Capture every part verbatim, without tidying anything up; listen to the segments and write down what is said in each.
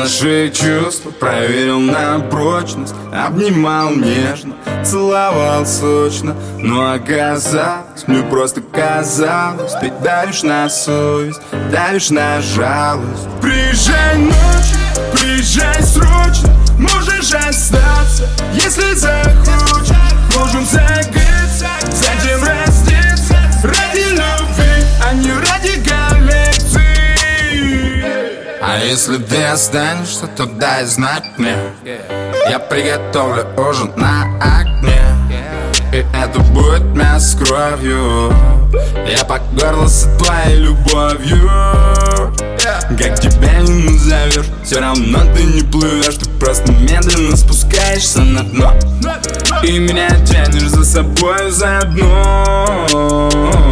наши чувства проверил на прочность. Обнимал нежно, целовал сочно. Но оказалось, мне просто казалось, ты давишь на совесть, давишь на жалость. Приезжай ночью, приезжай срочно. Можешь остаться, если захочешь. Можем закрыться, затем раздеться. Ради любви, а не ради коллекции. А если ты останешься, то дай знать мне. Я приготовлю ужин на огне. И это будет мясо с кровью. Я по горло с твоей любовью. Как тебя не назовешь, все равно ты не плывешь. Ты просто медленно спускаешься на дно и меня тянешь за собой заодно.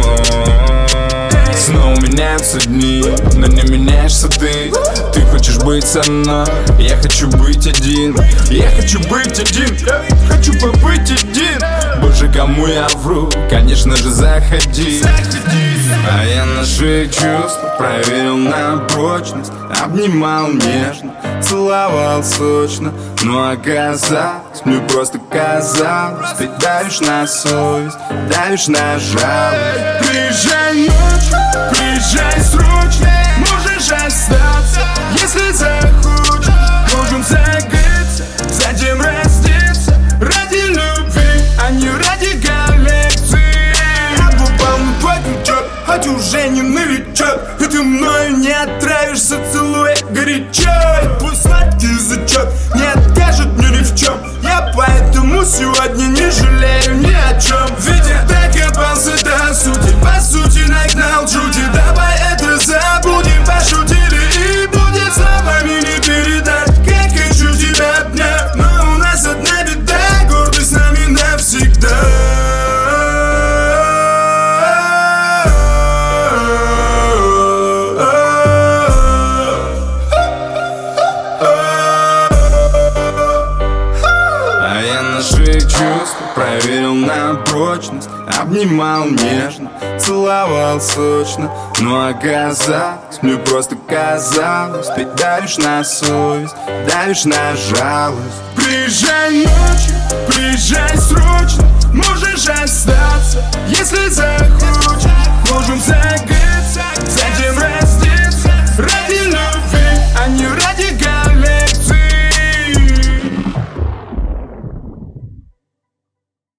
Снова меняются дни, но не меняешься ты. Ты хочешь быть со мной, я хочу быть один. Я хочу быть один, я хочу побыть один. Больше кому я вру, конечно же заходи. А я наши чувства проверил на прочность. Обнимал нежно, целовал сочно. Но оказалось, мне просто казалось, ты давишь на совесть, давишь на жалость. Приезжай ночью, приезжай срочно. Можешь остаться, если захочешь. Можем закрыться, затем раздеться. Ради любви, а не ради коллекции. Я попал на твой крючок, хоть уже не новичок. И ты мною не отравишься, целуя горячо. И пусть сладкий язычок не откажет мне ни в чем. Я поэтому сегодня не жалею ни о чем. Ведь я докопался до сути, по сути нагнал жути. Давай это забудем, пошутили и будет словами не передать. Как хочу тебя обнять, но у нас одна беда. Гордость с нами навсегда. Наши чувства проверил на прочность. Обнимал нежно, целовал сочно. Но оказалось, мне просто казалось, ты давишь на совесть, давишь на жалость. Приезжай ночью, приезжай срочно. Можешь остаться, если захочешь. Можем закрыть.